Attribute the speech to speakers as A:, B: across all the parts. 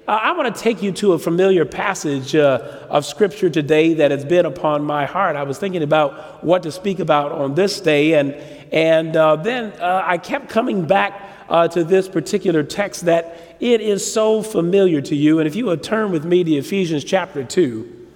A: I want to take you to a familiar passage of Scripture today that has been upon my heart. I was thinking about what to speak about on this day, and then I kept coming back to this particular text that it is so familiar to you. And if you would turn with me to Ephesians chapter 2,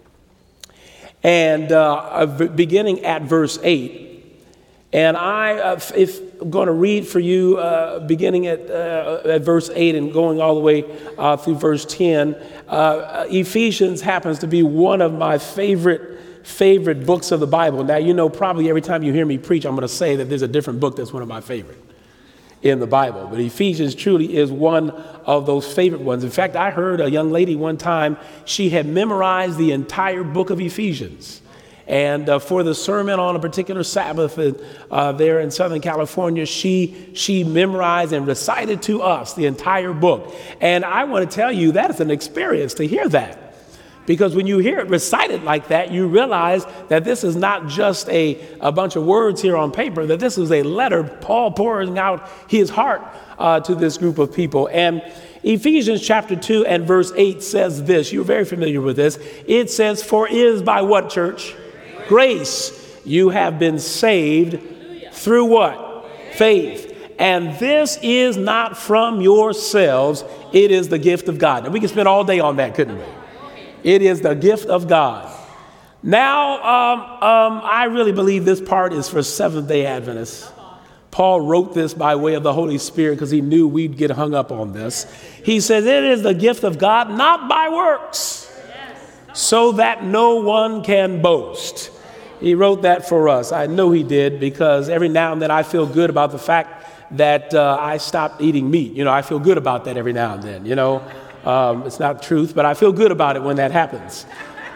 A: and beginning at verse 8. And I'm going to read for you beginning at verse 8 and going all the way through verse 10. Ephesians happens to be one of my favorite books of the Bible. Now, you know, probably every time you hear me preach, I'm going to say that there's a different book that's one of my favorite in the Bible. But Ephesians truly is one of those favorite ones. In fact, I heard a young lady one time, she had memorized the entire book of Ephesians. And for the sermon on a particular Sabbath there in Southern California, she memorized and recited to us the entire book. And I want to tell you, that is an experience to hear that. Because when you hear it recited like that, you realize that this is not just a bunch of words here on paper, that this is a letter, Paul pouring out his heart to this group of people. And Ephesians chapter 2 and verse 8 says this. You're very familiar with this. It says, "For it is by what, church? Grace, you have been saved through what? Faith. And this is not from yourselves. It is the gift of God." And we can spend all day on that, couldn't we? It is the gift of God. Now, I really believe this part is for Seventh-day Adventists. Paul wrote this by way of the Holy Spirit because he knew we'd get hung up on this. He says, "It is the gift of God, not by works, so that no one can boast." He wrote that for us. I know he did, because every now and then I feel good about the fact that I stopped eating meat. You know, I feel good about that every now and then, you know. It's not the truth, but I feel good about it when that happens.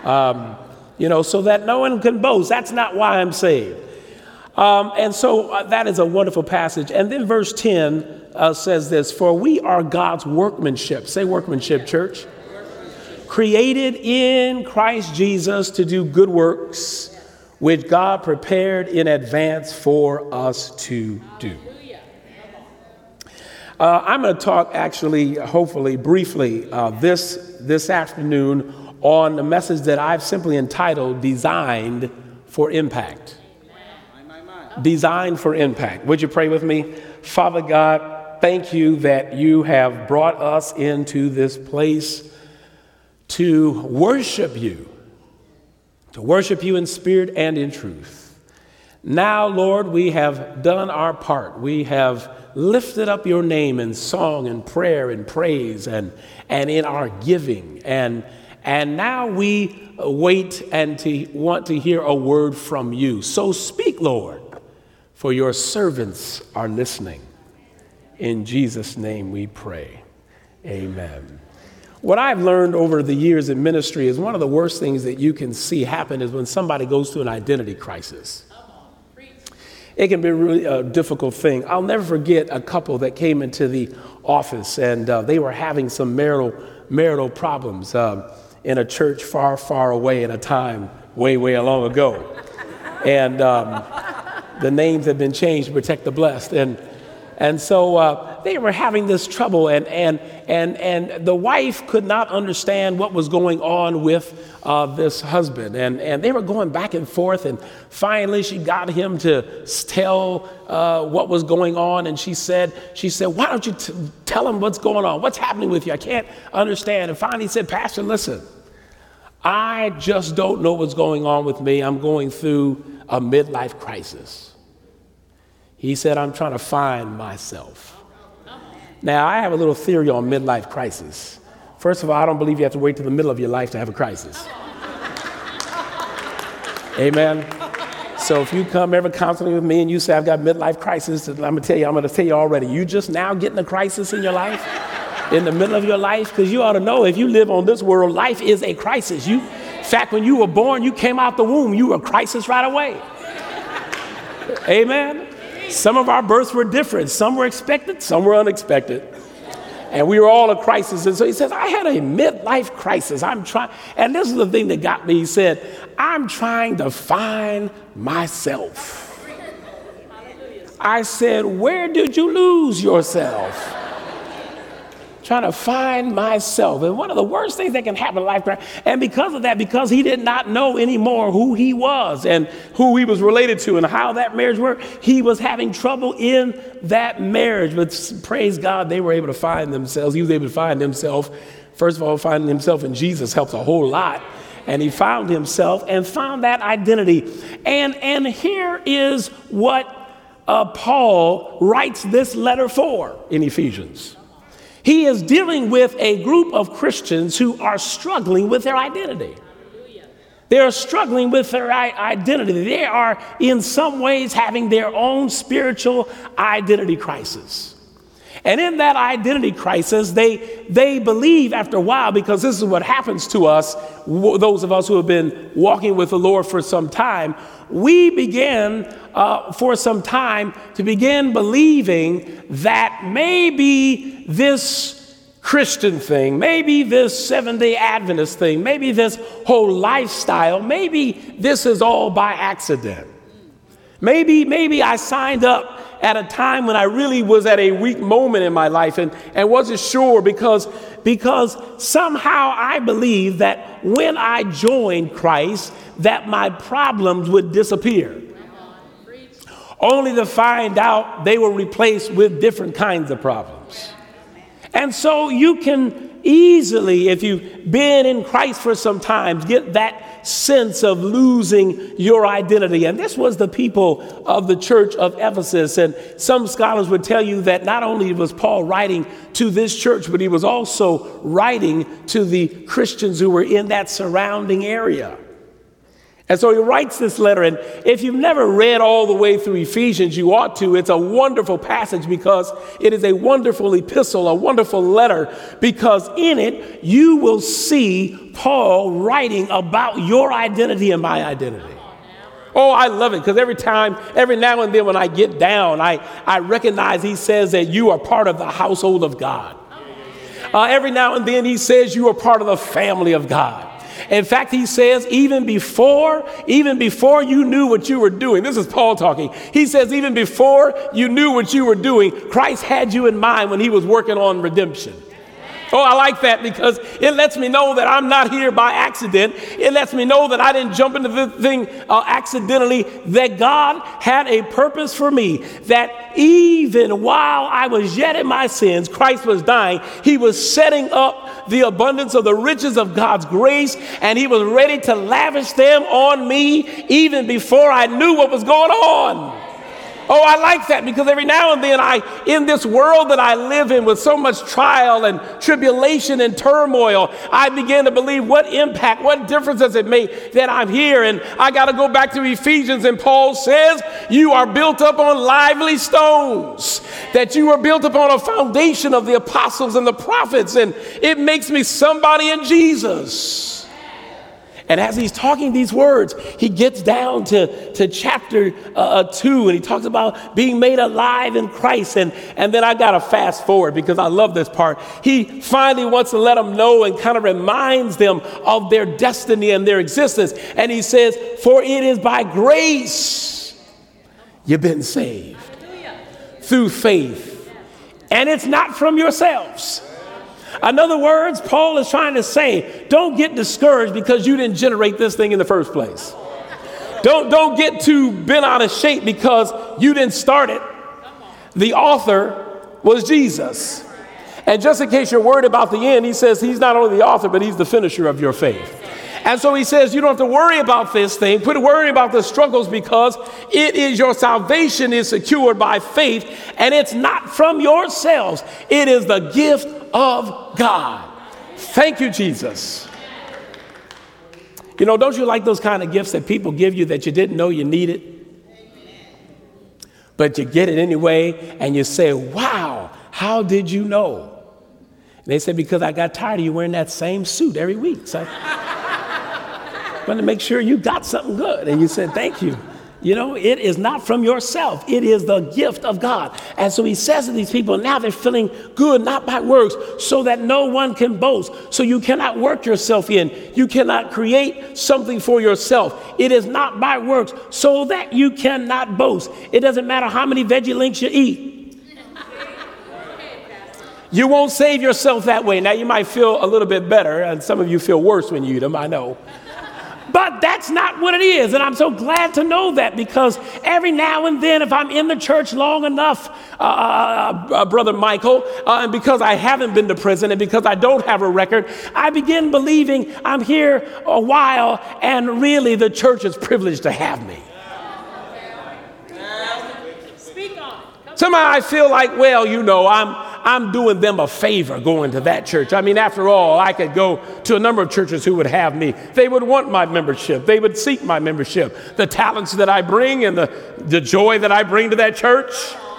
A: So that no one can boast. That's not why I'm saved. And so that is a wonderful passage. And then verse 10 says this, "For we are God's workmanship." Say workmanship, church. "Created in Christ Jesus to do good works, which God prepared in advance for us to do." I'm going to talk actually, hopefully, briefly this afternoon on the message that I've simply entitled Designed for Impact. Designed for Impact. Would you pray with me? Father God, thank you that you have brought us into this place to worship you in spirit and in truth. Now, Lord, we have done our part. We have lifted up your name in song and prayer and praise and in our giving. And now we wait and want to hear a word from you. So speak, Lord, for your servants are listening. In Jesus' name we pray. Amen. What I've learned over the years in ministry is one of the worst things that you can see happen is when somebody goes through an identity crisis. It can be really a difficult thing. I'll never forget a couple that came into the office, and they were having some marital problems in a church far, far away at a time way, way long ago. And the names have been changed to protect the blessed. And so they were having this trouble, and the wife could not understand what was going on with this husband, and they were going back and forth, and finally she got him to tell what was going on, and she said, "Why don't you tell him what's going on? What's happening with you? I can't understand." And finally he said, "Pastor, listen, I just don't know what's going on with me. I'm going through a midlife crisis." He said, "I'm trying to find myself." Now, I have a little theory on midlife crisis. First of all, I don't believe you have to wait to the middle of your life to have a crisis. Amen. So if you come ever counseling with me and you say, "I've got midlife crisis," I'm going to tell you already, you just now getting a crisis in your life, in the middle of your life? Because you ought to know, if you live on this world, life is a crisis. In fact, when you were born, you came out the womb, you were a crisis right away. Amen. Some of our births were different. Some were expected, some were unexpected. And we were all a crisis. And so he says, "I had a midlife crisis. I'm trying." And this is the thing that got me. He said, "I'm trying to find myself." I said, "Where did you lose yourself?" trying to find myself. And one of the worst things that can happen in life, and because of that, because he did not know anymore who he was and who he was related to and how that marriage worked, he was having trouble in that marriage. But praise God, they were able to find themselves. He was able to find himself. First of all, finding himself in Jesus helps a whole lot. And he found himself and found that identity. And here is what Paul writes this letter for in Ephesians. He is dealing with a group of Christians who are struggling with their identity. They are struggling with their identity. They are in some ways having their own spiritual identity crisis. And in that identity crisis, they believe after a while, because this is what happens to us, those of us who have been walking with the Lord for some time, we begin for some time to begin believing that maybe this Christian thing, maybe this Seventh-day Adventist thing, maybe this whole lifestyle, maybe this is all by accident. Maybe I signed up at a time when I really was at a weak moment in my life and wasn't sure because somehow I believed that when I joined Christ, that my problems would disappear. Only to find out they were replaced with different kinds of problems. And so you can easily, if you've been in Christ for some time, get that sense of losing your identity. And this was the people of the church of Ephesus. And some scholars would tell you that not only was Paul writing to this church, but he was also writing to the Christians who were in that surrounding area. And so he writes this letter, and if you've never read all the way through Ephesians, you ought to. It's a wonderful passage because it is a wonderful epistle, a wonderful letter, because in it you will see Paul writing about your identity and my identity. Oh, I love it, because every now and then when I get down, I recognize he says that you are part of the household of God. Every now and then he says you are part of the family of God. In fact, he says, even before you knew what you were doing, this is Paul talking. He says, even before you knew what you were doing, Christ had you in mind when he was working on redemption. Oh, I like that because it lets me know that I'm not here by accident. It lets me know that I didn't jump into the thing accidentally, that God had a purpose for me, that even while I was yet in my sins, Christ was dying. He was setting up the abundance of the riches of God's grace, and he was ready to lavish them on me even before I knew what was going on. Oh, I like that because every now and then in this world that I live in with so much trial and tribulation and turmoil, I begin to believe what impact, what difference does it make that I'm here? And I got to go back to Ephesians, and Paul says, you are built up on lively stones, that you are built upon a foundation of the apostles and the prophets. And it makes me somebody in Jesus. And as he's talking these words, he gets down to chapter 2, and he talks about being made alive in Christ. And then I got to fast forward because I love this part. He finally wants to let them know and kind of reminds them of their destiny and their existence. And he says, for it is by grace you've been saved through faith. And it's not from yourselves. In other words, Paul is trying to say, don't get discouraged because you didn't generate this thing in the first place. Don't get too bent out of shape because you didn't start it. The author was Jesus. And just in case you're worried about the end, he says he's not only the author, but he's the finisher of your faith. And so he says you don't have to worry about this thing. Quit worrying about the struggles because it is your salvation is secured by faith, and it's not from yourselves. It is the gift of God. Thank you, Jesus. You know, don't you like those kind of gifts that people give you that you didn't know you needed? But you get it anyway, and you say, wow, how did you know? And they say, because I got tired of you wearing that same suit every week. So I wanted to make sure you got something good. And you said, thank you. You know, it is not from yourself. It is the gift of God. And so he says to these people, now they're feeling good, not by works, so that no one can boast. So you cannot work yourself in. You cannot create something for yourself. It is not by works, so that you cannot boast. It doesn't matter how many veggie links you eat. You won't save yourself that way. Now, you might feel a little bit better, and some of you feel worse when you eat them, I know. But that's not what it is, and I'm so glad to know that, because every now and then, if I'm in the church long enough, Brother Michael, and because I haven't been to prison and because I don't have a record, I begin believing I'm here a while, and really the church is privileged to have me. Somehow I feel like, well, you know, I'm doing them a favor going to that church. I mean, after all, I could go to a number of churches who would have me. They would want my membership. They would seek my membership. The talents that I bring and the joy that I bring to that church.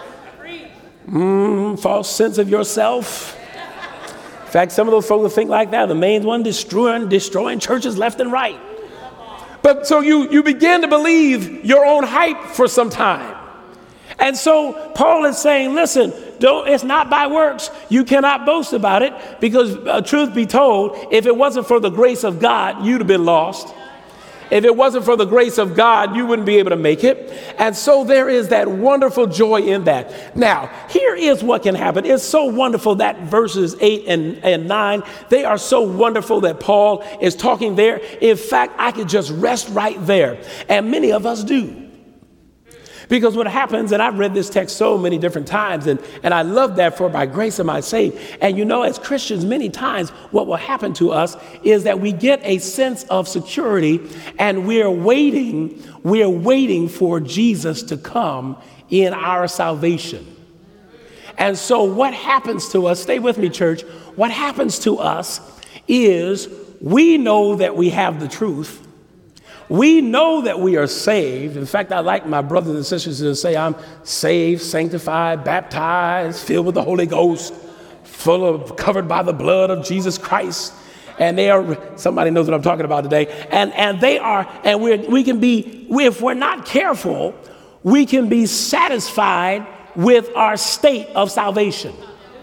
A: False sense of yourself. In fact, some of those folks think like that. The main one destroying churches left and right. But so you begin to believe your own hype for some time. And so Paul is saying, listen, it's not by works. You cannot boast about it, because truth be told, if it wasn't for the grace of God, you'd have been lost. If it wasn't for the grace of God, you wouldn't be able to make it. And so there is that wonderful joy in that. Now, here is what can happen. It's so wonderful that verses 8 and 9, they are so wonderful that Paul is talking there. In fact, I could just rest right there. And many of us do. Because what happens, and I've read this text so many different times, and I love that, for by grace am I saved. And you know, as Christians, many times what will happen to us is that we get a sense of security, and we're waiting for Jesus to come in our salvation. And so what happens to us, stay with me, church, what happens to us is we know that we have the truth. We know that we are saved. In fact, I like my brothers and sisters to say I'm saved, sanctified, baptized, filled with the Holy Ghost, covered by the blood of Jesus Christ. And they are, somebody knows what I'm talking about today. And they are, and we can be, if we're not careful, we can be satisfied with our state of salvation.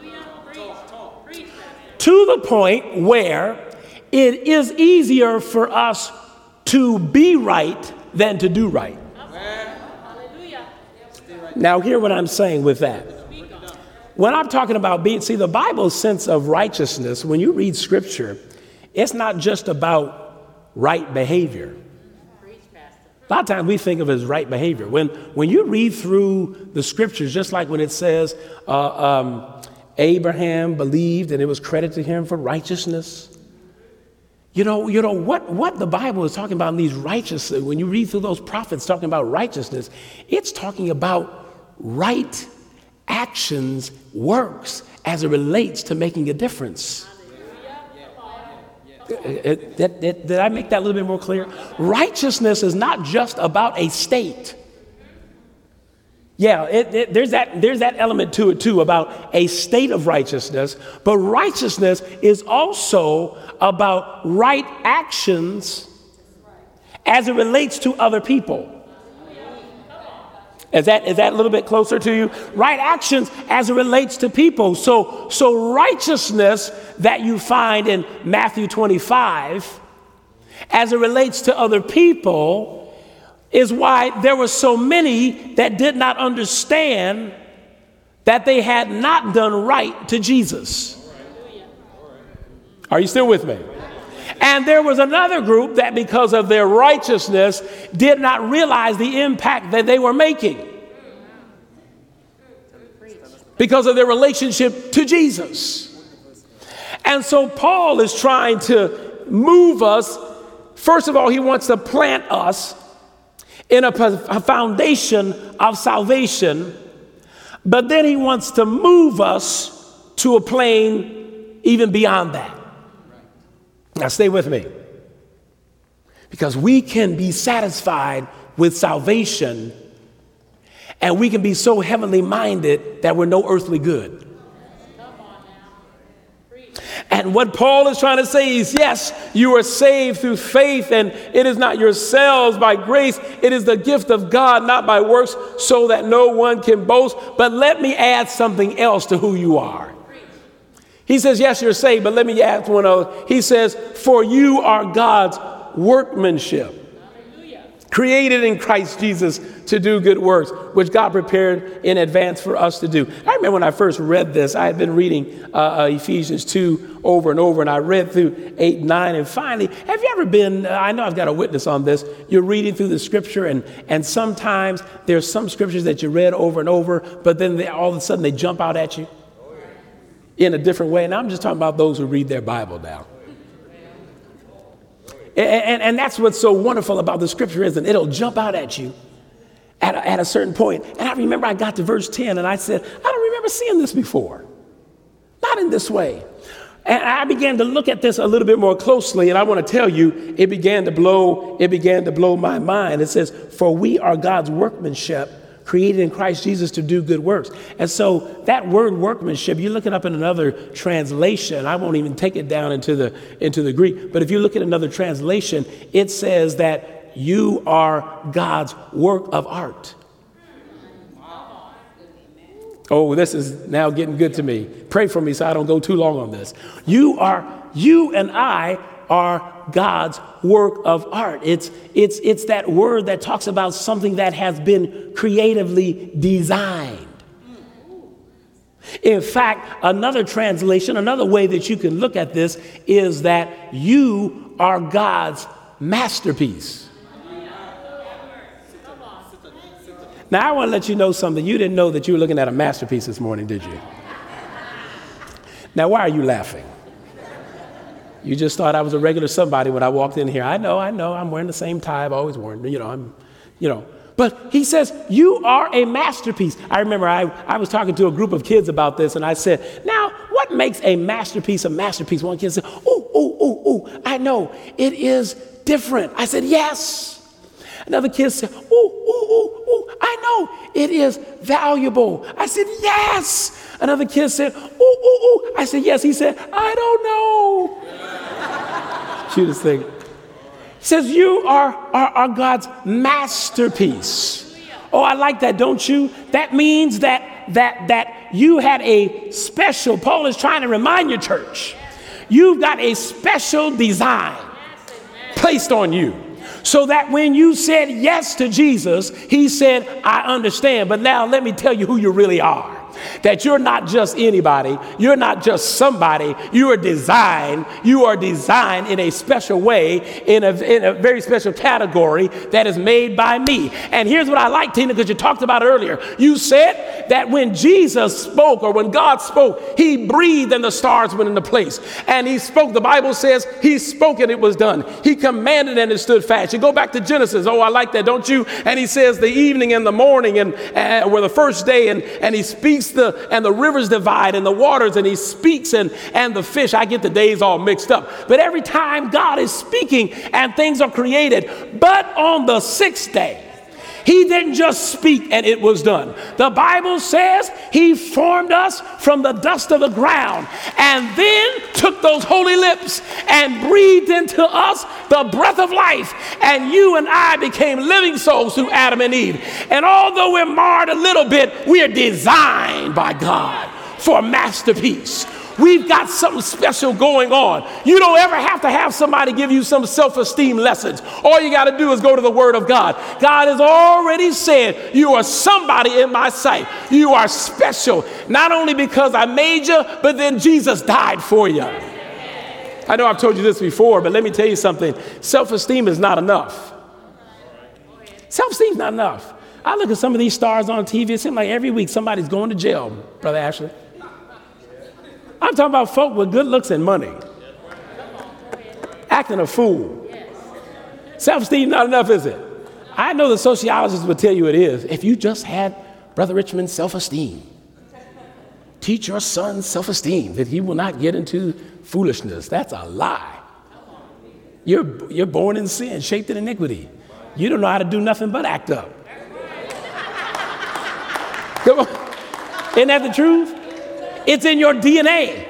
A: To the point where it is easier for us to be right than to do right. Now, hear what I'm saying with that. When I'm talking about the Bible's sense of righteousness, when you read scripture, it's not just about right behavior. A lot of times we think of it as right behavior. When you read through the scriptures, just like when it says Abraham believed and it was credited to him for righteousness. You know what the Bible is talking about in these righteousness, when you read through those prophets talking about righteousness, it's talking about right actions, works, as it relates to making a difference. Did I make that a little bit more clear? Righteousness is not just about a state. Yeah, there's that element to it too, about a state of righteousness. But righteousness is also about right actions as it relates to other people. Is that a little bit closer to you? Right actions as it relates to people. So righteousness that you find in Matthew 25 as it relates to other people is why there were so many that did not understand that they had not done right to Jesus. Are you still with me? And there was another group that, because of their righteousness, did not realize the impact that they were making because of their relationship to Jesus. And so Paul is trying to move us. First of all, he wants to plant us in a foundation of salvation, but then he wants to move us to a plane even beyond that. Now stay with me, because we can be satisfied with salvation and we can be so heavenly minded that we're no earthly good. And what Paul is trying to say is, yes, you are saved through faith, and it is not yourselves by grace. It is the gift of God, not by works, so that no one can boast. But let me add something else to who you are. He says, yes, you're saved, but let me add one other. He says, for you are God's workmanship. Created in Christ Jesus to do good works, which God prepared in advance for us to do. I remember when I first read this, I had been reading Ephesians 2 over and over, and I read through 8, 9, and finally, have you ever been, I know I've got a witness on this, you're reading through the scripture, and sometimes there's some scriptures that you read over and over, but then all of a sudden they jump out at you in a different way. And I'm just talking about those who read their Bible now. And that's what's so wonderful about the scripture, isn't it? It'll jump out at you at a certain point. And I remember I got to verse 10 and I said, I don't remember seeing this before. Not in this way. And I began to look at this a little bit more closely. And I want to tell you, it began to blow my mind. It says, for we are God's workmanship, created in Christ Jesus to do good works. And so that word workmanship, you look it up in another translation. I won't even take it down into the Greek. But if you look at another translation, it says that you are God's work of art. Oh, this is now getting good to me. Pray for me so I don't go too long on this. You and I are God's work of art. It's that word that talks about something that has been creatively designed. In fact, another translation, another way that you can look at this is that you are God's masterpiece. Now, I want to let you know something. You didn't know that you were looking at a masterpiece this morning, did you? Now, why are you laughing? You just thought I was a regular somebody when I walked in here. I know. I'm wearing the same tie I've always worn. But he says, you are a masterpiece. I remember I was talking to a group of kids about this, and I said, now, what makes a masterpiece a masterpiece? One kid said, I know. It is different. I said, yes. Another kid said, I know. It is valuable. I said, yes. Another kid said, I said, yes. He said, I don't know. Cutest thing. He says, you are God's masterpiece. Oh, I like that, don't you? That means that you had a special, Paul is trying to remind your church, you've got a special design placed on you. So that when you said yes to Jesus, he said, I understand. But now let me tell you who you really are. That you're not just anybody. You're not just somebody. You are designed. You are designed in a special way, in a very special category that is made by me. And here's what I like, Tina, because you talked about it earlier. You said that when Jesus spoke, or when God spoke, he breathed and the stars went into place. And he spoke. The Bible says he spoke and it was done. He commanded and it stood fast. You go back to Genesis. Oh, I like that, don't you? And he says the evening and the morning and were the first day, and he speaks and the rivers divide and the waters, and he speaks and the fish. I get the days all mixed up. But every time God is speaking and things are created, but on the sixth day, he didn't just speak and it was done. The Bible says he formed us from the dust of the ground and then took those holy lips and breathed into us the breath of life. And you and I became living souls through Adam and Eve. And although we're marred a little bit, we are designed by God for a masterpiece. We've got something special going on. You don't ever have to have somebody give you some self-esteem lessons. All you got to do is go to the Word of God. God has already said, you are somebody in my sight. You are special, not only because I made you, but then Jesus died for you. I know I've told you this before, but let me tell you something. Self-esteem is not enough. Self-esteem is not enough. I look at some of these stars on TV. It seems like every week somebody's going to jail, Brother Ashley. I'm talking about folk with good looks and money. Acting a fool. Self-esteem not enough, is it? I know the sociologists would tell you it is. If you just had Brother Richmond's self-esteem, teach your son self-esteem, that he will not get into foolishness. That's a lie. You're born in sin, shaped in iniquity. You don't know how to do nothing but act up. Come on. Isn't that the truth? It's in your DNA.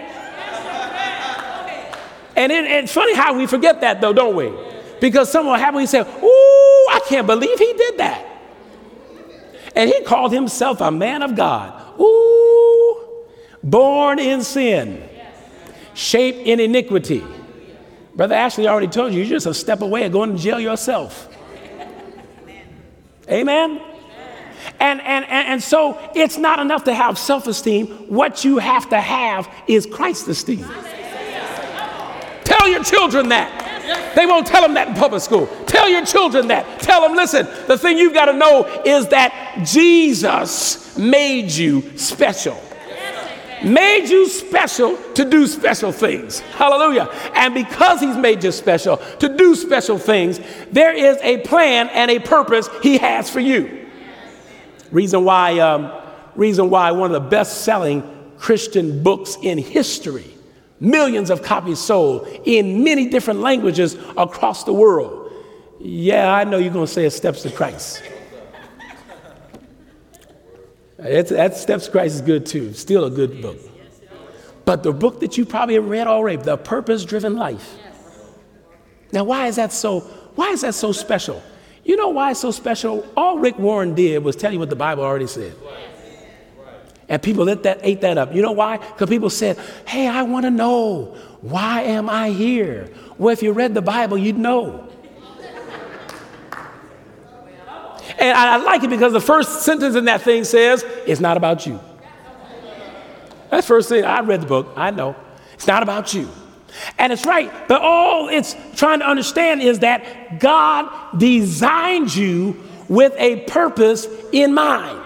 A: And it's funny how we forget that, though, don't we? Because someone happily said, ooh, I can't believe he did that. And he called himself a man of God. Ooh, born in sin, shaped in iniquity. Brother Ashley already told you, you're just a step away of going to jail yourself. Amen? And so it's not enough to have self-esteem. What you have to have is Christ esteem. Tell your children that. They won't tell them that in public school. Tell your children that. Tell them, listen, the thing you've got to know is that Jesus made you special. Made you special to do special things. Hallelujah. And because he's made you special to do special things, there is a plan and a purpose he has for you. Reason why one of the best-selling Christian books in history, millions of copies sold in many different languages across the world. Yeah, I know you're going to say it Steps to Christ. That Steps to Christ is good too. Still a good book. But the book that you probably have read already, The Purpose-Driven Life. Now, why is that so special? You know why it's so special? All Rick Warren did was tell you what the Bible already said. And people ate that up. You know why? Because people said, hey, I want to know, why am I here? Well, if you read the Bible, you'd know. And I like it because the first sentence in that thing says, it's not about you. That's the first thing. I read the book. I know. It's not about you. And it's right. But all it's trying to understand is that God designed you with a purpose in mind.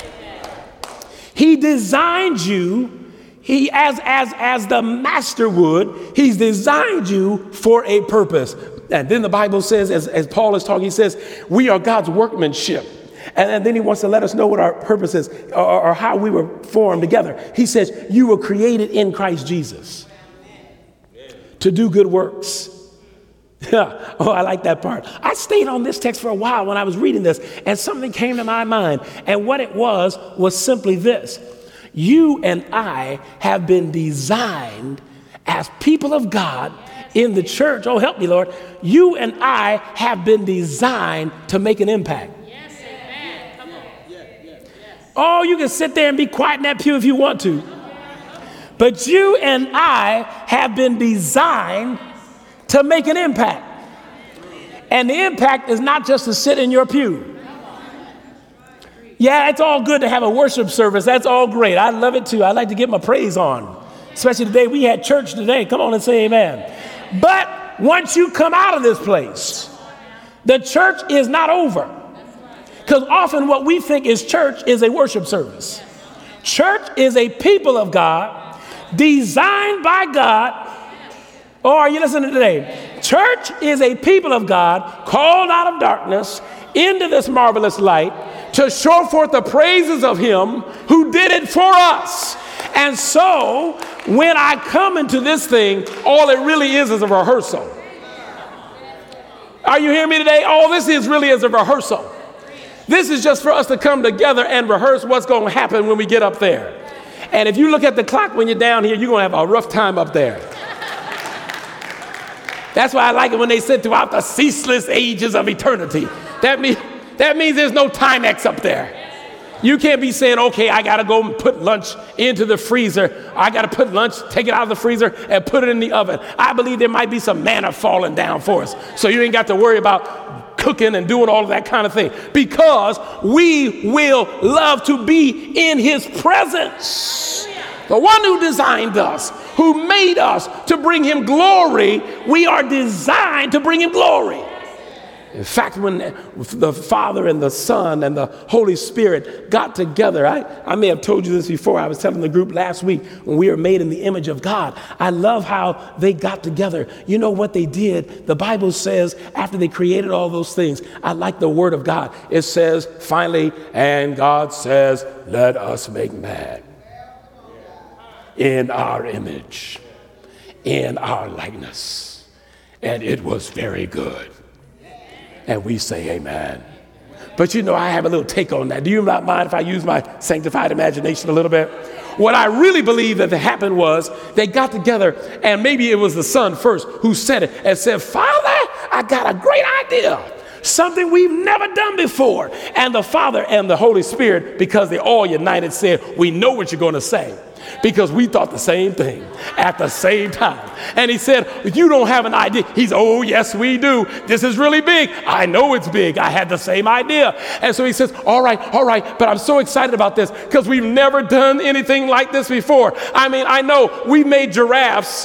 A: He designed you, as the master would, he's designed you for a purpose. And then the Bible says, as Paul is talking, he says, we are God's workmanship. And then he wants to let us know what our purpose is or how we were formed together. He says, you were created in Christ Jesus to do good works. Yeah. Oh, I like that part. I stayed on this text for a while when I was reading this, and something came to my mind. And what it was simply this. You and I have been designed as people of God in the church. Oh, help me, Lord. You and I have been designed to make an impact. Yes, amen. Come on. Oh, you can sit there and be quiet in that pew if you want to. But you and I have been designed to make an impact. And the impact is not just to sit in your pew. Yeah, it's all good to have a worship service. That's all great. I love it too. I like to get my praise on. Especially today. We had church today. Come on and say amen. But once you come out of this place, the church is not over. Because often what we think is church is a worship service. Church is a people of God, designed by God. Oh, are you listening today? Church is a people of God called out of darkness into this marvelous light to show forth the praises of him who did it for us. And so when I come into this thing, all it really is a rehearsal. Are you hearing me today? All this is really is a rehearsal. This is just for us to come together and rehearse what's going to happen when we get up there. And if you look at the clock when you're down here, you're going to have a rough time up there. That's why I like it when they said throughout the ceaseless ages of eternity. That means there's no Timex up there. You can't be saying, okay, I got to go and put lunch into the freezer. I got to put lunch, take it out of the freezer and put it in the oven. I believe there might be some manna falling down for us. So you ain't got to worry about cooking and doing all of that kind of thing, because we will love to be in his presence. The one who designed us, who made us to bring him glory, we are designed to bring him glory. In fact, when the Father and the Son and the Holy Spirit got together, I may have told you this before. I was telling the group last week when we were made in the image of God. I love how they got together. You know what they did? The Bible says after they created all those things, I like the word of God. It says, finally, and God says, let us make man in our image, in our likeness. And it was very good. And we say amen. But you know, I have a little take on that. Do you not mind if I use my sanctified imagination a little bit? What I really believe that happened was they got together, and maybe it was the Son first who said it and said, Father, I got a great idea. Something we've never done before. And the Father and the Holy Spirit, because they all united, said, we know what you're going to say. because we thought the same thing at the same time. And he said, you don't have an idea. He's, oh, yes, we do. This is really big. I know it's big. I had the same idea. And so he says, all right, but I'm so excited about this because we've never done anything like this before. I mean, I know we made giraffes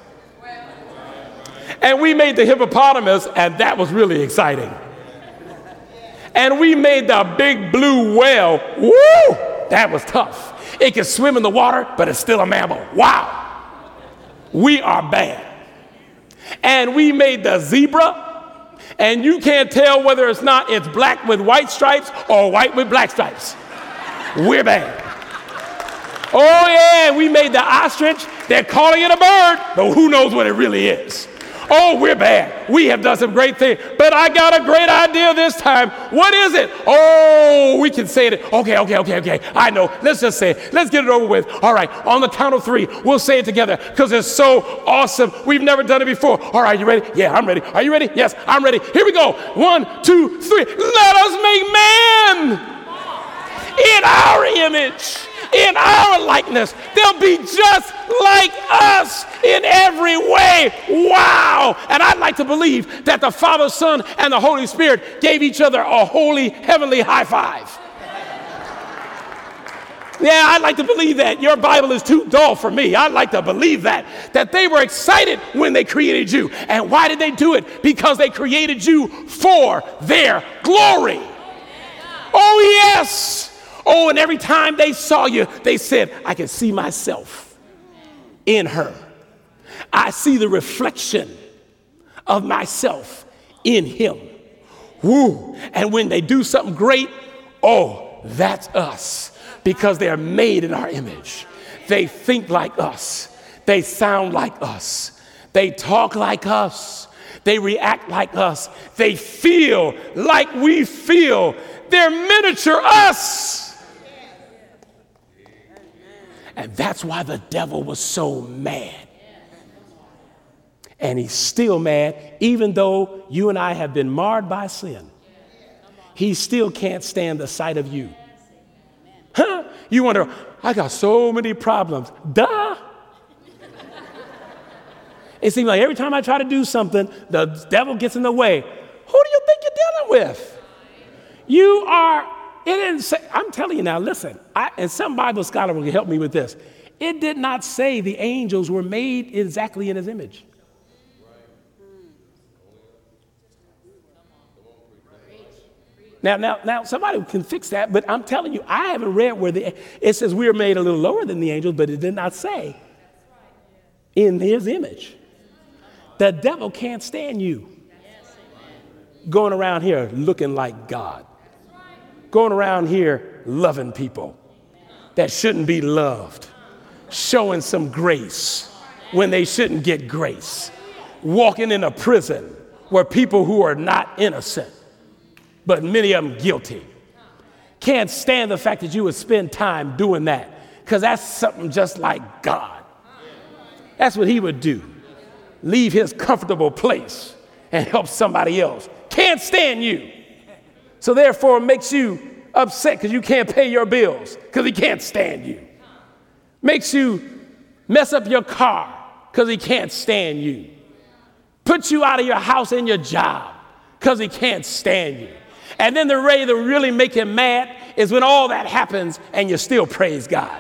A: and we made the hippopotamus, and that was really exciting. And we made the big blue whale. Woo! That was tough. It can swim in the water, but it's still a mammal. Wow. We are bad. And we made the zebra, and you can't tell whether it's black with white stripes or white with black stripes. We're bad. Oh, yeah, we made the ostrich. They're calling it a bird, but who knows what it really is. Oh, we're bad. We have done some great things, but I got a great idea this time. What is it? Oh, we can say it. Okay. I know. Let's just say it. Let's get it over with. All right. On the count of 3, we'll say it together because it's so awesome. We've never done it before. All right. You ready? Yeah, I'm ready. Are you ready? Yes, I'm ready. Here we go. 1, 2, 3. Let us make man in our image, in our likeness. They'll be just like us in every way. Wow. And I'd like to believe that the Father, Son, and the Holy Spirit gave each other a holy, heavenly high five. Yeah, I'd like to believe that. Your Bible is too dull for me. I'd like to believe that they were excited when they created you. And why did they do it? Because they created you for their glory. Oh, yes. Oh, and every time they saw you, they said, I can see myself in her. I see the reflection of myself in him. Woo. And when they do something great, oh, that's us. Because they're made in our image. They think like us. They sound like us. They talk like us. They react like us. They feel like we feel. They're miniature us. And that's why the devil was so mad. And he's still mad, even though you and I have been marred by sin. He still can't stand the sight of you. Huh? You wonder, I got so many problems. Duh. It seems like every time I try to do something, the devil gets in the way. Who do you think you're dealing with? You are. It didn't say, I'm telling you now, listen, and some Bible scholar will help me with this. It did not say the angels were made exactly in his image. Now, somebody can fix that, but I'm telling you, I haven't read where it says we are made a little lower than the angels, but it did not say in his image. The devil can't stand you going around here looking like God. Going around here loving people that shouldn't be loved, showing some grace when they shouldn't get grace, walking in a prison where people who are not innocent, but many of them guilty, can't stand the fact that you would spend time doing that because that's something just like God. That's what he would do. Leave his comfortable place and help somebody else. Can't stand you. So therefore, it makes you upset because you can't pay your bills because he can't stand you. Makes you mess up your car because he can't stand you. Puts you out of your house and your job because he can't stand you. And then the way to really make him mad is when all that happens and you still praise God.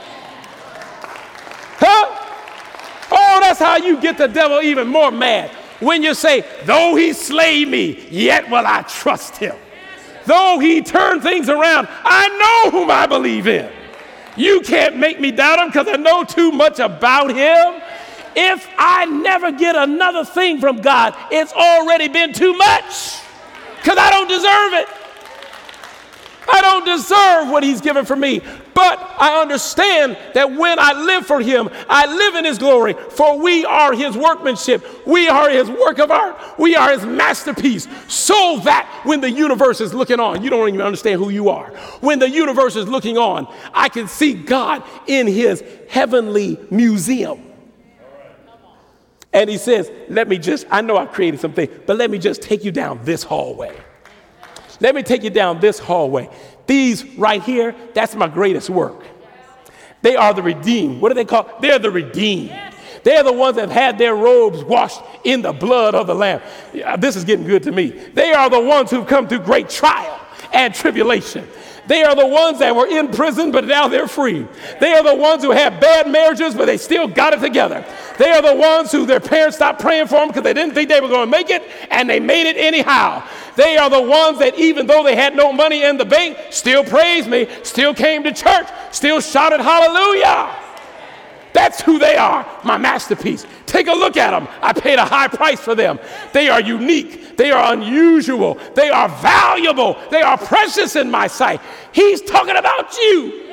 A: Huh? Oh, that's how you get the devil even more mad. When you say, though he slay me, yet will I trust him. Though he turn things around, I know whom I believe in. You can't make me doubt him because I know too much about him. If I never get another thing from God, it's already been too much because I don't deserve it. I don't deserve what he's given for me. But I understand that when I live for him, I live in his glory, for we are his workmanship. We are his work of art. We are his masterpiece. So that when the universe is looking on, you don't even understand who you are. When the universe is looking on, I can see God in his heavenly museum. And he says, I know I created something, but let me just take you down this hallway. Let me take you down this hallway. These right here, that's my greatest work. They are the redeemed. What do they call? They're the redeemed. They're the ones that have had their robes washed in the blood of the Lamb. Yeah, this is getting good to me. They are the ones who've come through great trial and tribulation. They are the ones that were in prison, but now they're free. They are the ones who had bad marriages, but they still got it together. They are the ones who their parents stopped praying for them because they didn't think they were going to make it, and they made it anyhow. They are the ones that even though they had no money in the bank, still praised me, still came to church, still shouted hallelujah. That's who they are, my masterpiece. Take a look at them. I paid a high price for them. They are unique. They are unusual. They are valuable. They are precious in my sight. He's talking about you.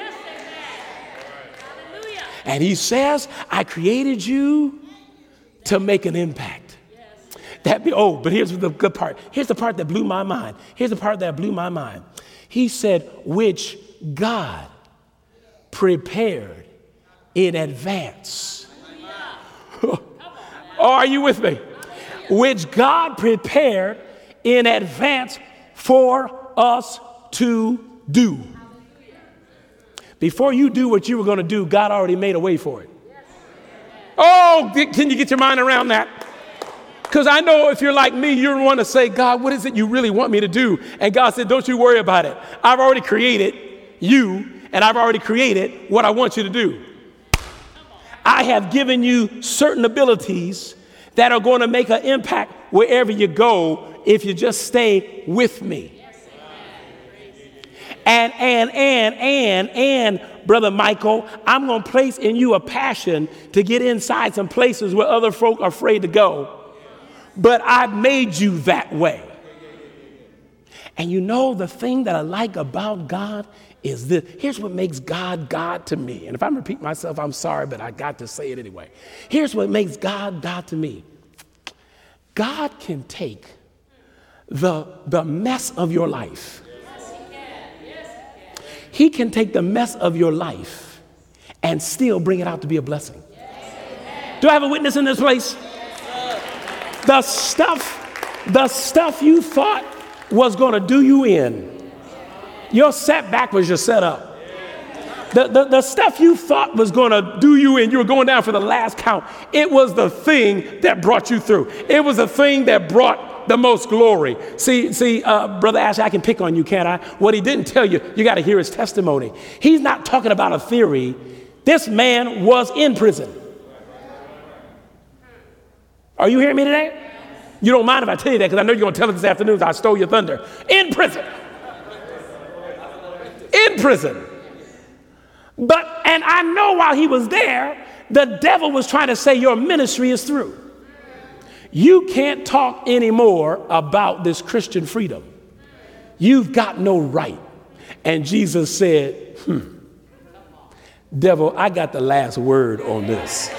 A: And he says, I created you to make an impact. But here's the good part. Here's the part that blew my mind. Here's the part that blew my mind. He said, which God prepared in advance. Oh, are you with me? Which God prepared in advance for us to do. Before you do what you were going to do, God already made a way for it. Oh, can you get your mind around that? Because I know if you're like me, you're one to say, God, what is it you really want me to do? And God said, don't you worry about it. I've already created you, and I've already created what I want you to do. I have given you certain abilities that are going to make an impact wherever you go if you just stay with me. And, Brother Michael, I'm going to place in you a passion to get inside some places where other folk are afraid to go. But I've made you that way. And you know, the thing that I like about God is this. Here's what makes God God to me. And if I'm repeating myself, I'm sorry, but I got to say it anyway. Here's what makes God God to me. God can take the mess of your life. He can take the mess of your life and still bring it out to be a blessing. Do I have a witness in this place? The stuff you thought was going to do you in, your setback was your setup. The stuff you thought was going to do you in, you were going down for the last count. It was the thing that brought you through. It was the thing that brought the most glory. See, Brother Ashley, I can pick on you, can't I? What he didn't tell you, you got to hear his testimony. He's not talking about a theory. This man was in prison. Are you hearing me today? You don't mind if I tell you that because I know you're going to tell it this afternoon. So I stole your thunder. In prison. In prison. And I know while he was there, the devil was trying to say your ministry is through. You can't talk anymore about this Christian freedom. You've got no right. And Jesus said, devil, I got the last word on this.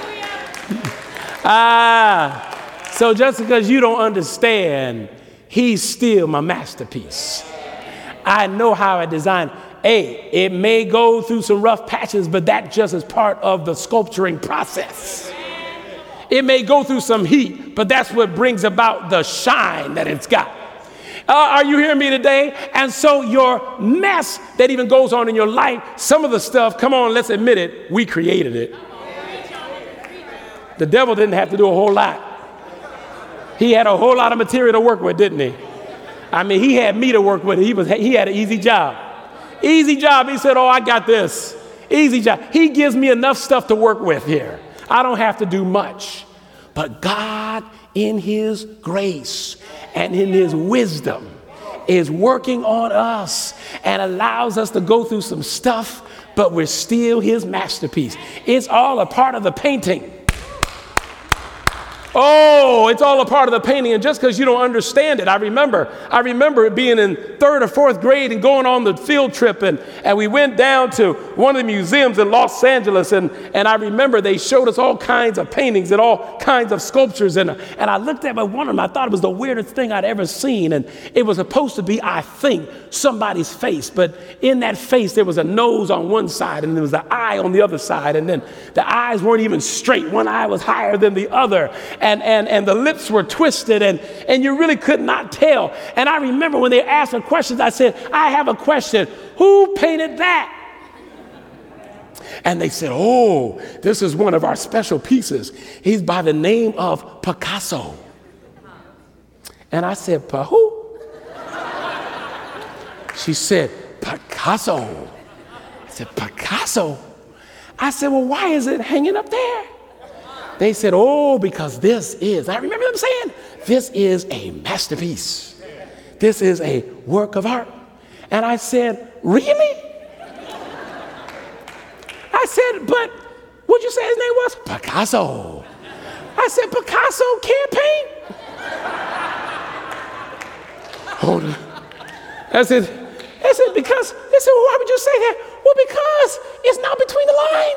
A: So just because you don't understand, he's still my masterpiece. I know how I designed. Hey, it may go through some rough patches, but that just is part of the sculpturing process. It may go through some heat, but that's what brings about the shine that it's got. Are you hearing me today? And so your mess that even goes on in your life, some of the stuff, come on, let's admit it, we created it. The devil didn't have to do a whole lot. He had a whole lot of material to work with, didn't he? I mean, he had me to work with. He had an easy job. Easy job. He said, oh, I got this. Easy job. He gives me enough stuff to work with here. I don't have to do much. But God, in his grace and in his wisdom, is working on us and allows us to go through some stuff, but we're still his masterpiece. It's all a part of the painting. Oh, it's all a part of the painting. And just because you don't understand it, I remember it being in 3rd or 4th grade and going on the field trip. And we went down to one of the museums in Los Angeles. And I remember they showed us all kinds of paintings and all kinds of sculptures. And I looked at one of them. I thought it was the weirdest thing I'd ever seen. And it was supposed to be, I think, somebody's face. But in that face, there was a nose on one side and there was an eye on the other side. And then the eyes weren't even straight. One eye was higher than the other. And the lips were twisted and you really could not tell. And I remember when they asked the questions, I said, I have a question. Who painted that? And they said, oh, this is one of our special pieces. He's by the name of Picasso. And I said, who? She said, Picasso. I said, Picasso? I said, well, why is it hanging up there? They said, oh, because this is, I remember them saying, this is a masterpiece. This is a work of art. And I said, really? I said, but what'd you say his name was? Picasso. I said, Picasso can't paint? Hold on. I said, because, they said, well, why would you say that? Well, because it's not between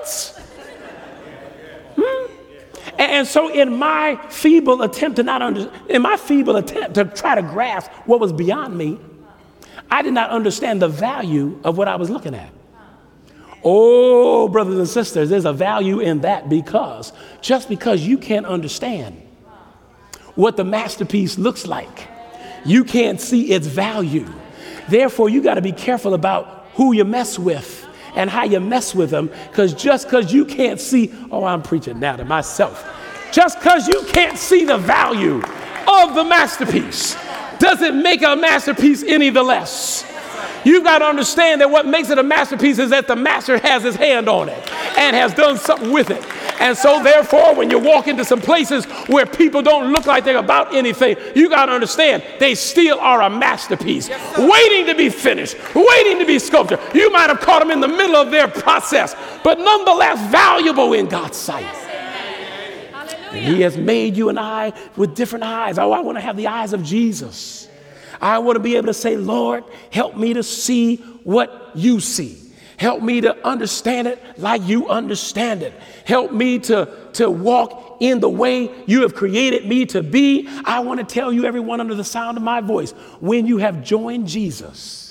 A: the lines. And so in my feeble attempt to try to grasp what was beyond me, I did not understand the value of what I was looking at. Oh, brothers and sisters, there's a value in that, because just because you can't understand what the masterpiece looks like, you can't see its value. Therefore, you got to be careful about who you mess with and how you mess with them, because just because you can't see, oh, I'm preaching now to myself, just because you can't see the value of the masterpiece doesn't make a masterpiece any the less. You've got to understand that what makes it a masterpiece is that the master has his hand on it and has done something with it. And so therefore, when you walk into some places where people don't look like they're about anything, you got to understand they still are a masterpiece, waiting to be finished, waiting to be sculptured. You might have caught them in the middle of their process, but nonetheless valuable in God's sight. And he has made you and I with different eyes. Oh, I want to have the eyes of Jesus. I want to be able to say, Lord, help me to see what you see. Help me to understand it like you understand it. Help me to walk in the way you have created me to be. I want to tell you, everyone under the sound of my voice, when you have joined Jesus,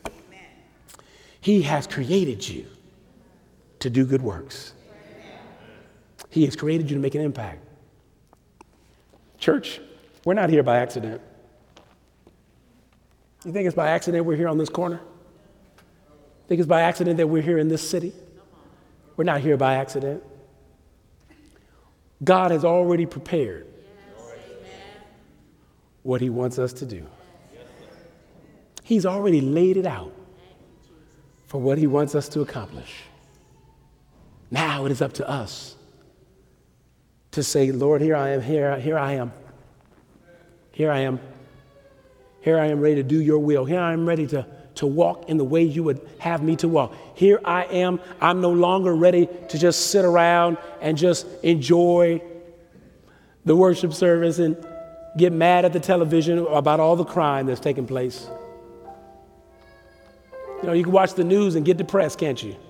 A: he has created you to do good works. He has created you to make an impact. Church, we're not here by accident. You think it's by accident we're here on this corner? Think it's by accident that we're here in this city? We're not here by accident. God has already prepared what he wants us to do. He's already laid it out for what he wants us to accomplish. Now it is up to us to say, Lord, here I am, here I am. Here I am. Here I am ready to do your will. Here I am ready to walk in the way you would have me to walk. Here I am. I'm no longer ready to just sit around and just enjoy the worship service and get mad at the television about all the crime that's taking place. You know, you can watch the news and get depressed, can't you?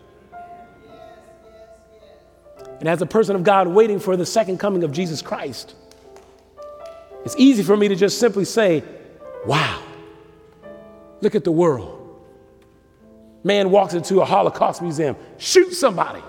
A: And as a person of God waiting for the second coming of Jesus Christ, it's easy for me to just simply say, wow, look at the world. Man walks into a Holocaust museum, shoots somebody.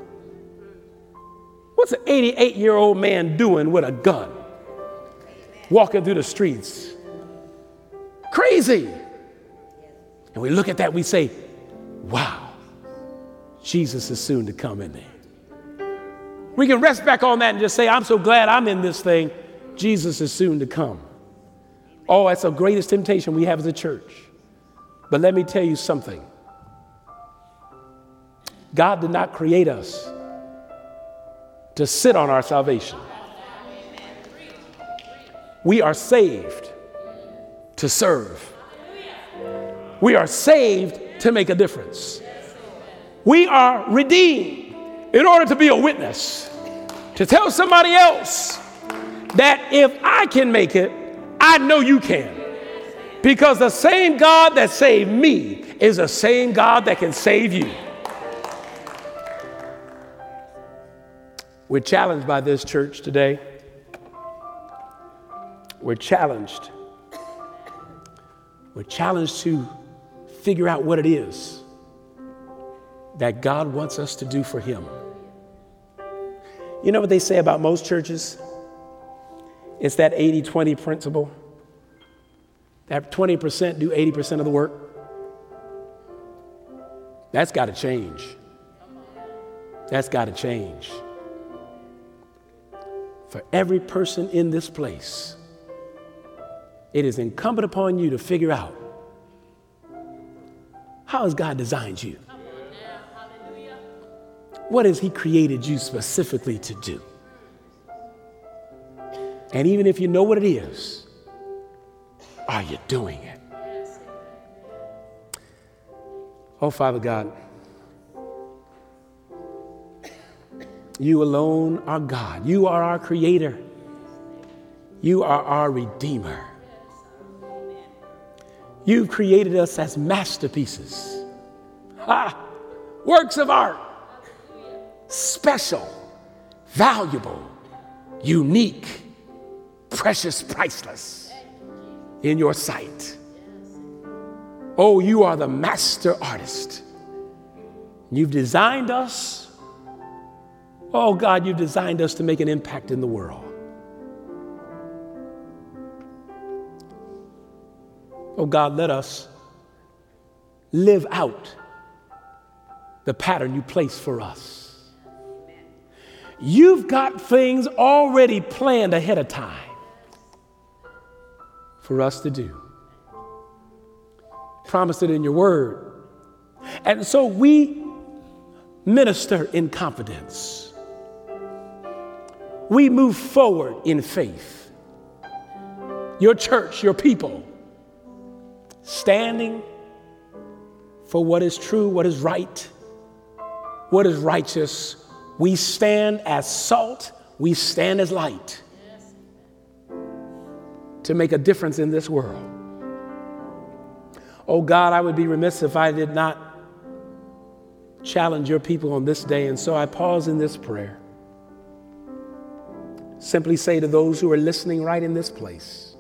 A: What's an 88-year-old man doing with a gun? Walking through the streets. Crazy. And we look at that, we say, wow, Jesus is soon to come, isn't he? We can rest back on that and just say, I'm so glad I'm in this thing. Jesus is soon to come. Oh, that's the greatest temptation we have as a church. But let me tell you something. God did not create us to sit on our salvation. We are saved to serve. We are saved to make a difference. We are redeemed in order to be a witness, to tell somebody else that if I can make it, I know you can. Because the same God that saved me is the same God that can save you. We're challenged by this church today. We're challenged. We're challenged to figure out what it is that God wants us to do for him. You know what they say about most churches? It's that 80-20 principle. That 20% do 80% of the work. That's got to change. That's got to change. For every person in this place, it is incumbent upon you to figure out, how has God designed you? What has he created you specifically to do? And even if you know what it is, are you doing it? Oh, Father God, you alone are God. You are our creator. You are our redeemer. You created us as masterpieces. Works of art. Special, valuable, unique, precious, priceless in your sight. Oh, you are the master artist. You've designed us. Oh, God, you've designed us to make an impact in the world. Oh, God, let us live out the pattern you placed for us. You've got things already planned ahead of time for us to do. Promised it in your word. And so we minister in confidence. We move forward in faith. Your church, your people, standing for what is true, what is right, what is righteous. We stand as salt. We stand as light to make a difference in this world. Oh God, I would be remiss if I did not challenge your people on this day. And so I pause in this prayer. Simply say to those who are listening right in this place,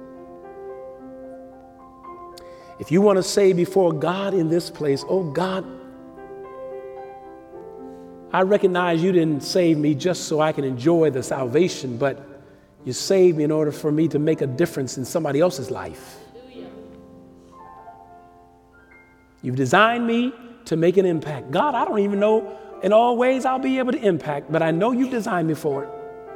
A: if you want to say before God in this place, oh God, I recognize you didn't save me just so I can enjoy the salvation, but you saved me in order for me to make a difference in somebody else's life. You've designed me to make an impact. God, I don't even know in all ways I'll be able to impact, but I know you've designed me for it.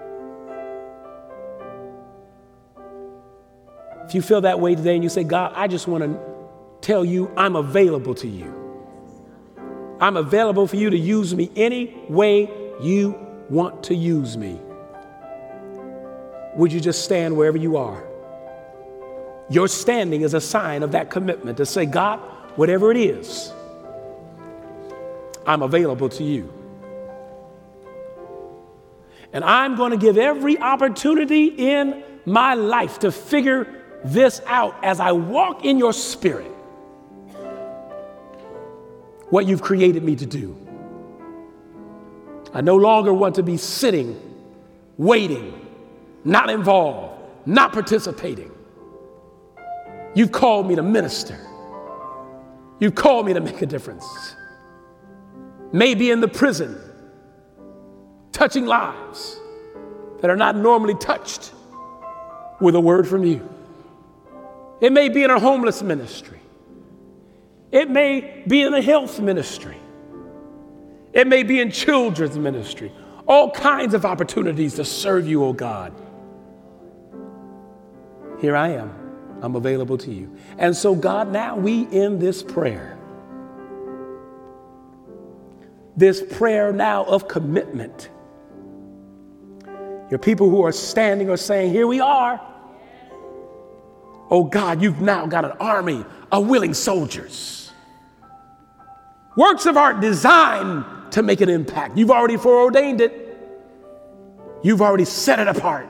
A: If you feel that way today and you say, God, I just want to tell you I'm available to you. I'm available for you to use me any way you want to use me. Would you just stand wherever you are? Your standing is a sign of that commitment to say, God, whatever it is, I'm available to you. And I'm going to give every opportunity in my life to figure this out as I walk in your spirit. What you've created me to do. I no longer want to be sitting, waiting, not involved, not participating. You've called me to minister. You've called me to make a difference. Maybe in the prison, touching lives that are not normally touched with a word from you. It may be in a homeless ministry. It may be in the health ministry. It may be in children's ministry. All kinds of opportunities to serve you, oh God. Here I am. I'm available to you. And so, God, now we end this prayer. This prayer now of commitment. Your people who are standing are saying, here we are. Oh God, you've now got an army of willing soldiers. Works of art designed to make an impact. You've already foreordained it. You've already set it apart.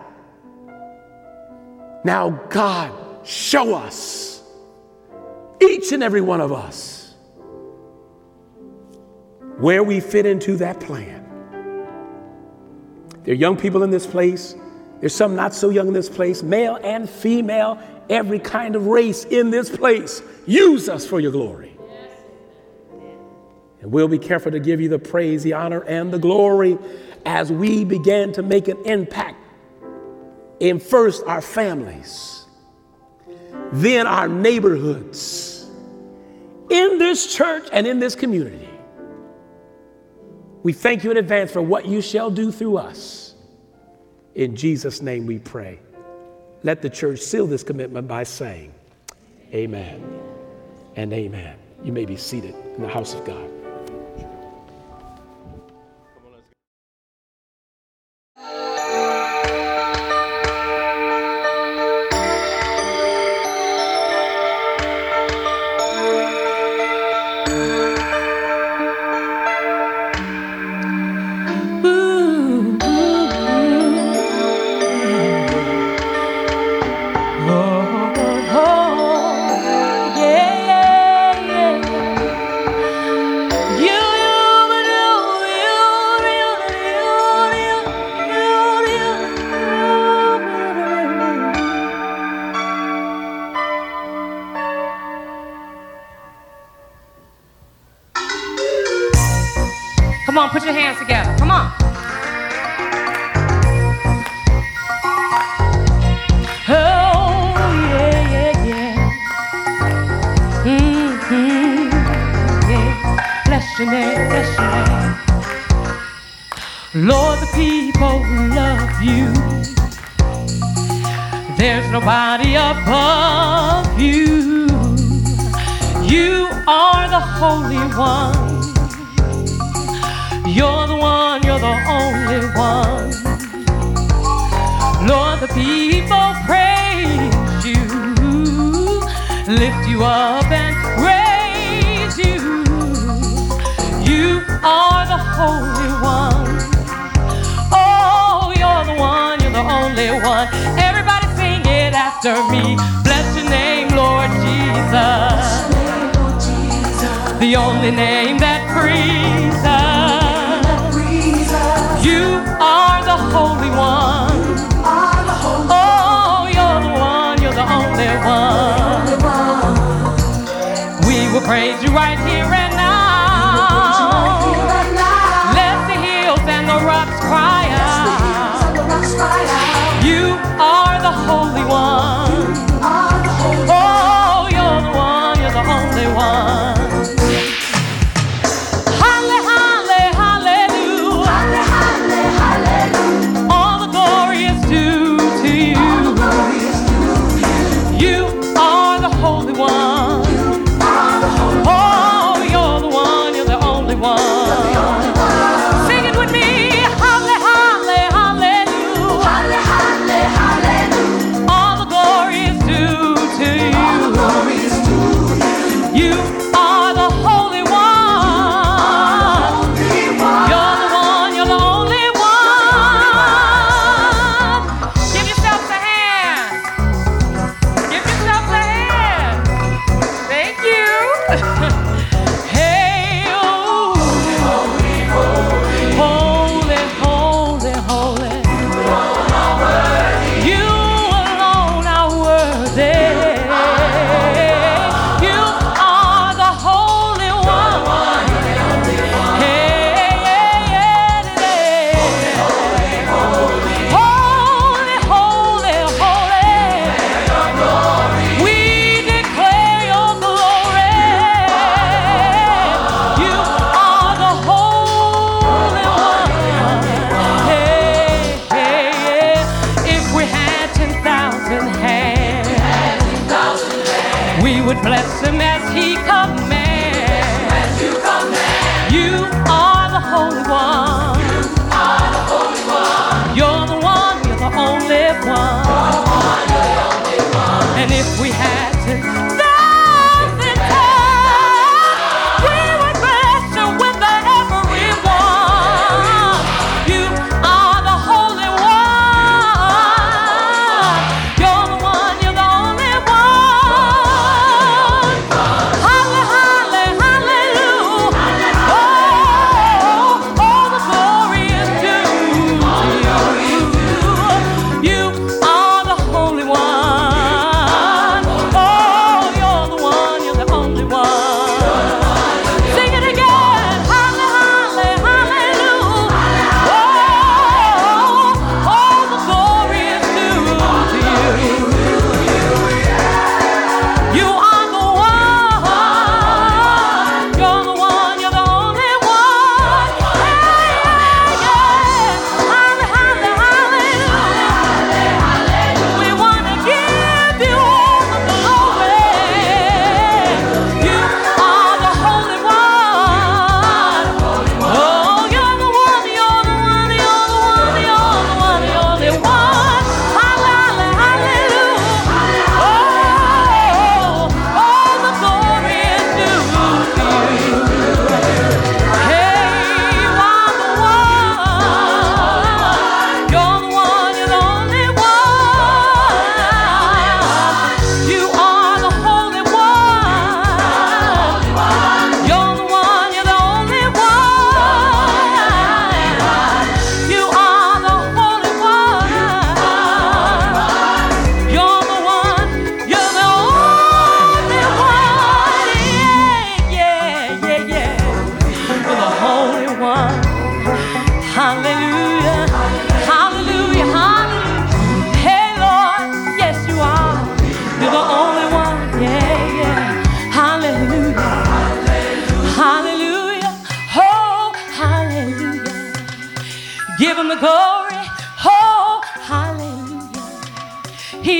A: Now, God, show us, each and every one of us, where we fit into that plan. There are young people in this place. There's some not so young in this place, male and female, every kind of race in this place. Use us for your glory. And we'll be careful to give you the praise, the honor, and the glory as we begin to make an impact in first our families, then our neighborhoods, in this church and in this community. We thank you in advance for what you shall do through us. In Jesus' name we pray. Let the church seal this commitment by saying, amen and amen. You may be seated in the house of God.
B: Come on, put your hands together. Come on. Oh, yeah, yeah, yeah. Yeah. Bless your name, bless your name. Lord, the people love you. There's nobody above you. You are the Holy One. You're the one, you're the only one. Lord, the people praise you, lift you up and praise you. You are the Holy One. Oh, you're the one, you're the only one. Everybody sing it after me. Bless your name, Lord Jesus. The only name that frees us. You are the Holy One. Oh, you're the one, you're the only one. We will praise you right here and now. Let the hills and the rocks cry out. You are the Holy One. Oh, you're the one, you're the only one. Bless him as he commands. You are the Holy One. You're the one, you're the only one. And if we had 10,000 tongues, we would bless you with every one. You are the Holy One. You're the one, you're the only one. Hallelujah, hallelujah. Oh, all the glory is due to you. You are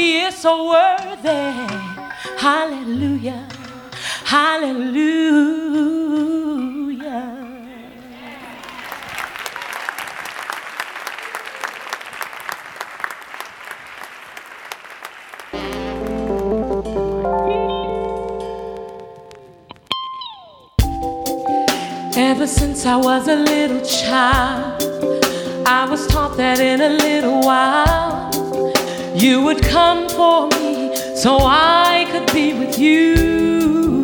B: He is so worthy. Hallelujah. Hallelujah. Ever since I was a little child, I was taught that in a little while you would come for me so I could be with you.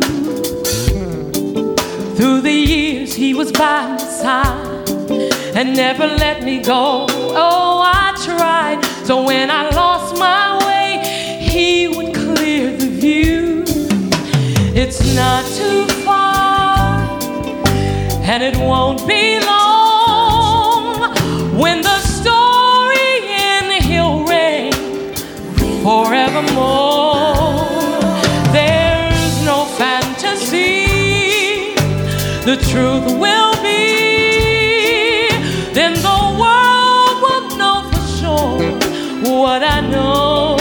B: Through the years he was by my side and never let me go. Oh, I tried. So when I lost my way, he would clear the view. It's not too far, and it won't be long when the story in He'll reign forevermore. There's no fantasy, the truth will be. Then the world will know for sure what I know.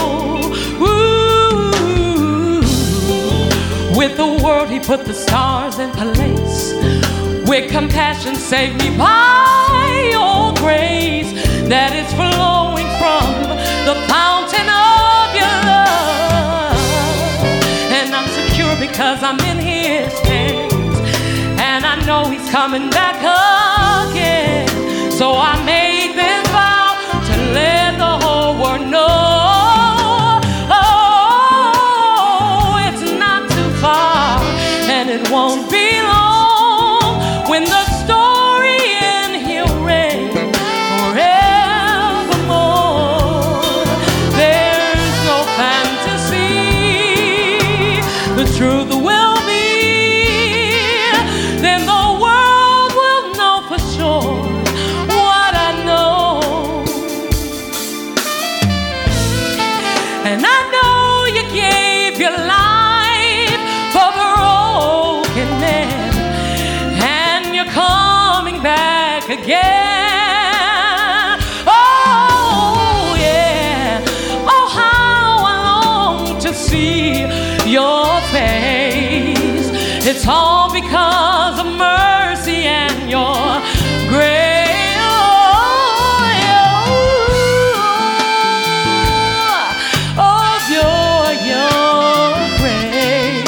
B: Ooh. With the word he put the stars in place. With compassion save me by your grace that is flowing from the fountain of your love. And I'm secure because I'm in his hands, and I know he's coming back again. So I made this vow to let the whole world know. Oh, it's not too far, and it won't be long when the story in He'll reign forevermore. There's no fantasy, the truth will be. Then the world will know for sure what I know. And I know you gave your life for the broken man, coming back again. Oh, yeah. Oh, how I long to see your face. It's all because of mercy and your grace. Oh, your grace.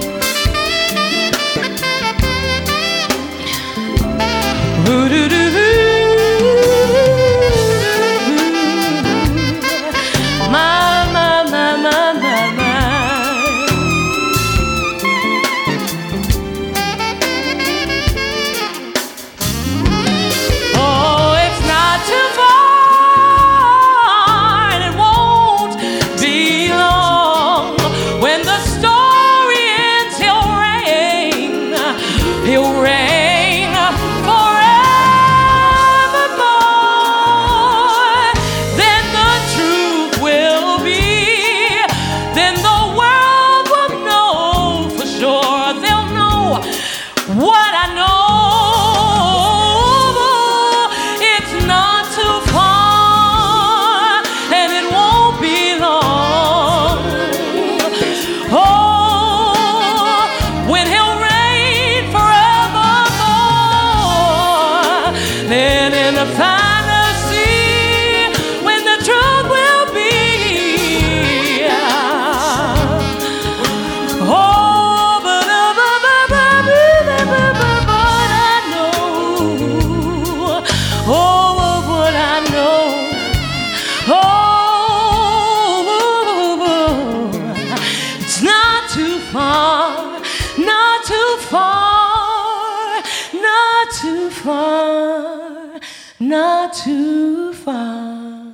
B: Not too far.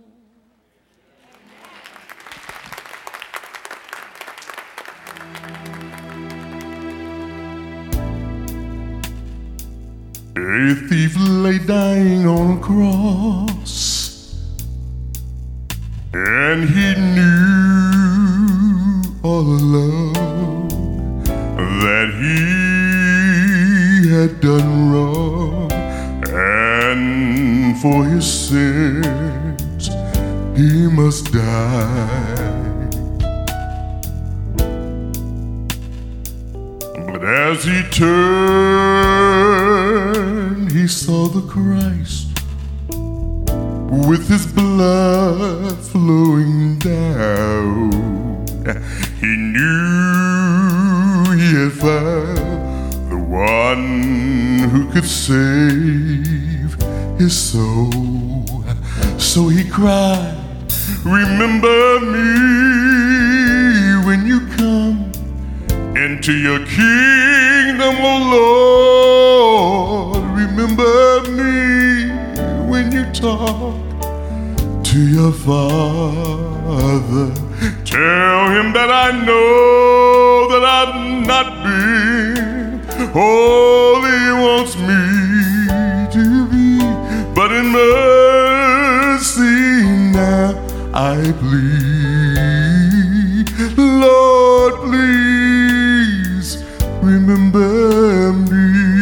C: A thief lay dying on a cross, and he knew all along that he had done wrong, and for his sins he must die. As he turned, he saw the Christ with his blood flowing down. He knew he had found the one who could save his soul. So he cried, remember me when you come into your kingdom, oh Lord. Remember me when you talk to your Father. Tell him that I know that I've not been all he wants me to be, but in mercy now I plead, Lord, please remember me.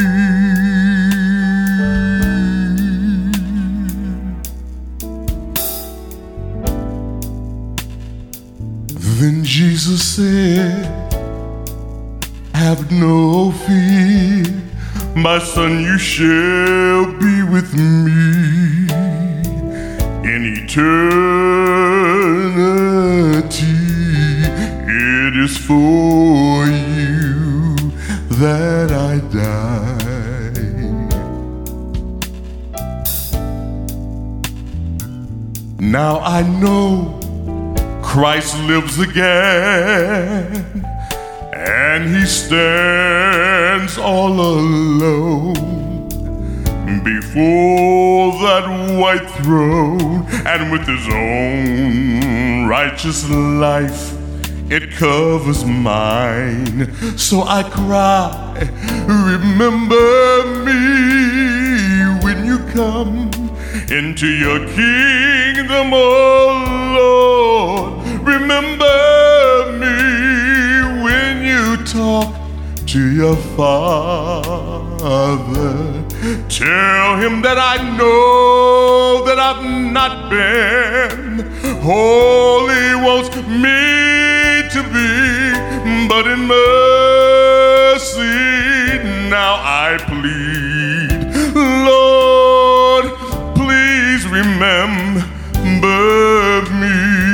C: Then Jesus said, have no fear, my son, you shall be with me in eternity. It is for you that I died. Now I know Christ lives again, and he stands all alone before that white throne, and with his own righteous life it covers mine. So I cry, remember me when you come into your kingdom, oh Lord. Remember me when you talk to your Father. Tell him that I know that I've not been all he wants me to be, but in mercy now I plead, Lord, please remember me.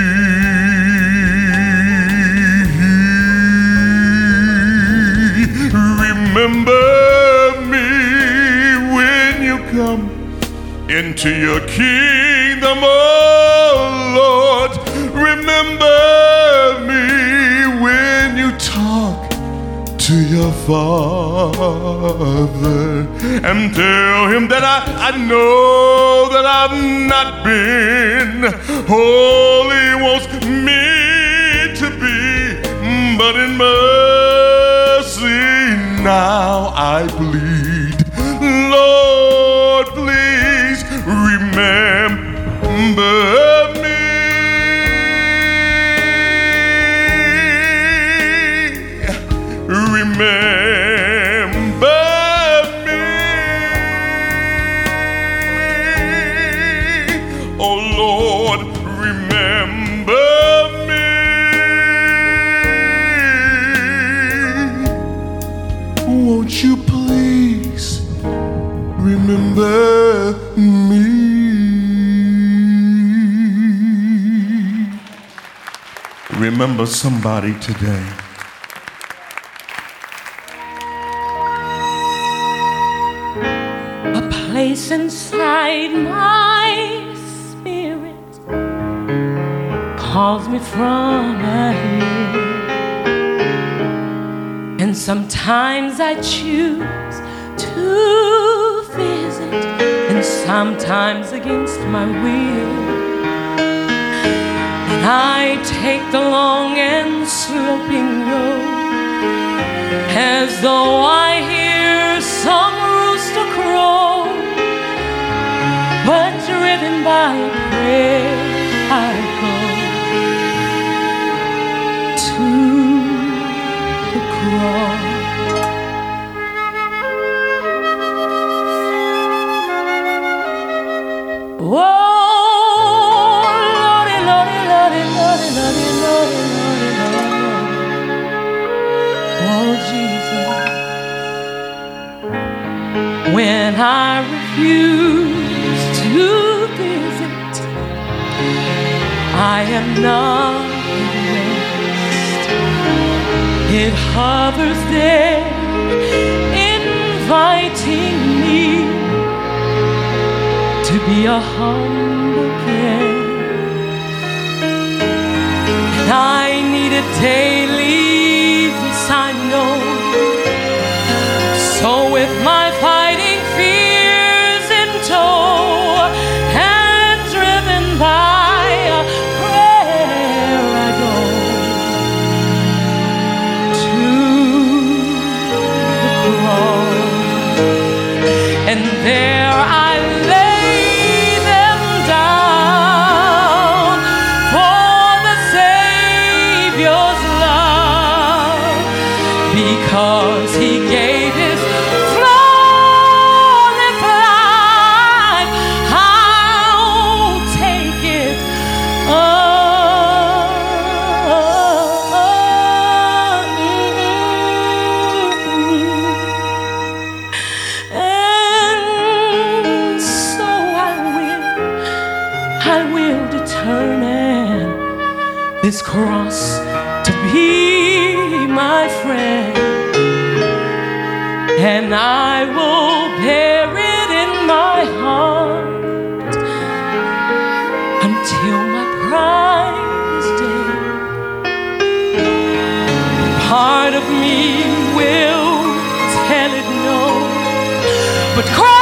C: Remember me when you come into your kingdom, oh Lord. Remember me when you talk to your Father, and tell him that I know that I've not been all he wants me to be, but in mercy now I plead, Lord, please remember me. Remember me, oh Lord, remember me. Won't you please remember me? Remember somebody today.
B: A place inside my spirit calls me from ahead, and sometimes I choose to visit, and sometimes against my will. And I take the long and sloping road, as though I hear some rooster crow, but driven by a prayer I go to the cross. Whoa. and I refuse to visit. I am not at rest. It hovers there, inviting me to be a humble guest. And I need a daily, this I know. So with my fighting fears in tow and driven by a prayer, I go to the cross, and there I lay them down for the Savior's love, because He gave His flawless life. I'll take it and so I will determine this cross to be my friend, and I will bear it in my heart until my prize day. Part of me will tell it no, but